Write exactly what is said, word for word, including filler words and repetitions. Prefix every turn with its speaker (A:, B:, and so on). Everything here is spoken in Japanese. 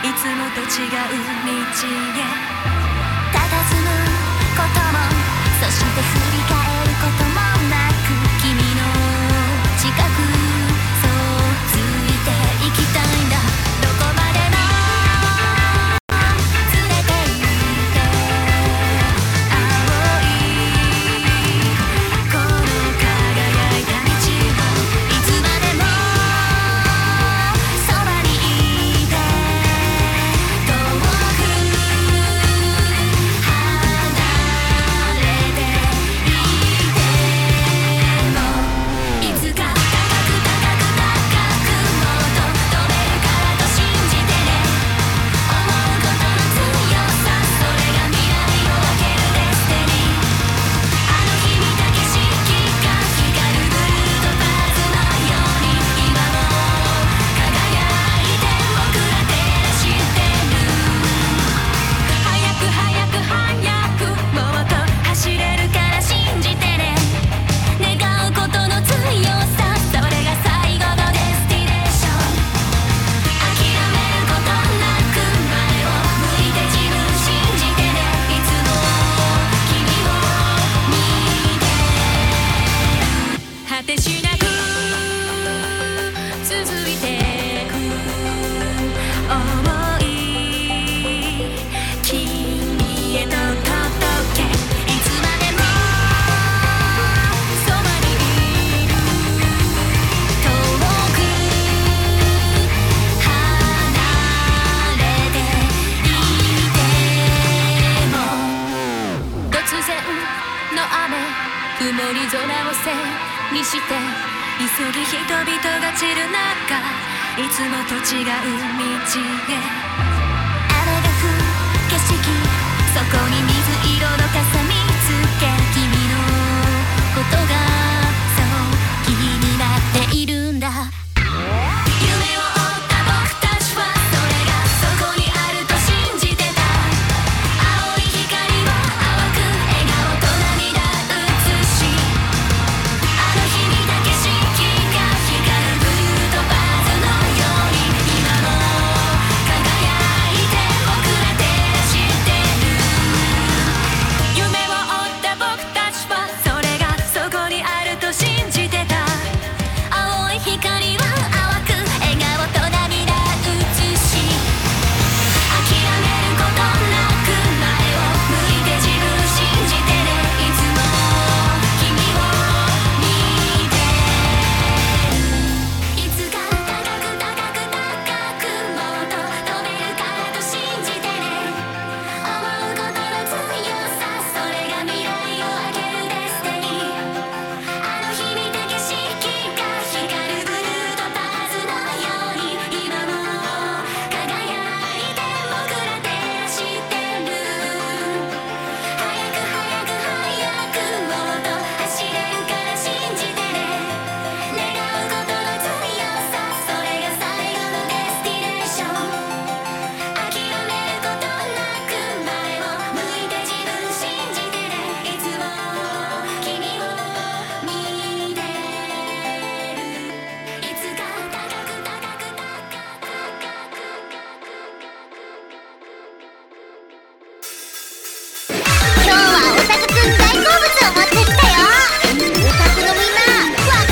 A: いつもと違う道へ佇むことも、そして振り返ることもなく、君の近くそうついていきたいんだ。どこまでも連れて行って青いこの輝いた道を、いつまでもそばにいて、遠く離れていても、いつか高く高く高くもっと飛べるからと信じてね。思うことの強さ、それが未来を開けるデスティニー。あの日見た景色が光るブルートパーズのように、今も輝いて僕ら照らしてる。早く早く早くもっと走れるから信じてね。願うことの強さ、それが最後のデスティネーション。諦めることなく前を向いて自分信じてね。いつも君を見てる。果てしなく続いてく想い、君へと届け。いつまでもそばにいる。遠く離れていても、突然の雨、曇り空を背にして、急ぎ人々が散る中、いつもと違う道へ。雨が降る景色、そこに水色の傘